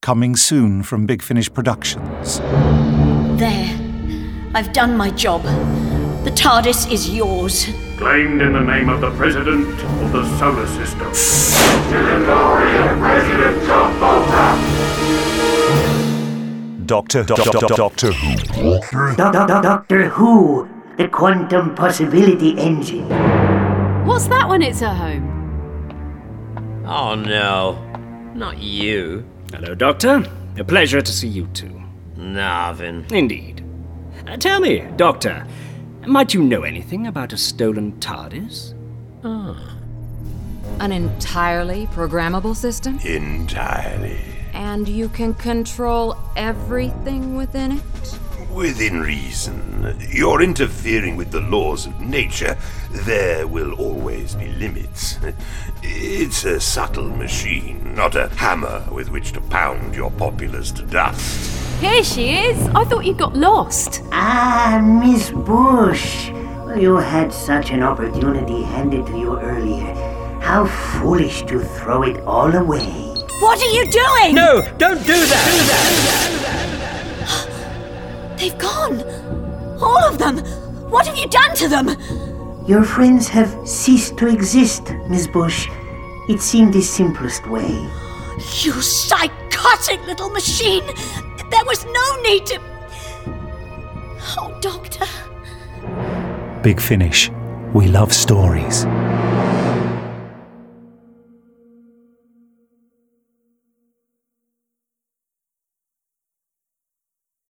coming soon from Big Finish Productions. There. I've done my job. The TARDIS is yours. Claimed in the name of the President of the Solar System. To the glory of President John Bolter. Doctor Who. Doctor Who, the Quantum Possibility Engine. What's that when it's at home? Oh no, not you. Hello, Doctor. A pleasure to see you too. Narvin. Indeed. Tell me, Doctor, might you know anything about a stolen TARDIS? An entirely programmable system? Entirely. And you can control everything within it? Within reason. You're interfering with the laws of nature. There will always be limits. It's a subtle machine, not a hammer with which to pound your populace to dust. Here she is! I thought you got lost. Ah, Miss Bush. You had such an opportunity handed to you earlier. How foolish to throw it all away. What are you doing? No, don't do that! They've gone. All of them. What have you done to them? Your friends have ceased to exist, Miss Bush. It seemed the simplest way. You psychotic little machine! There was no need to... Oh, Doctor. Big Finish. We love stories.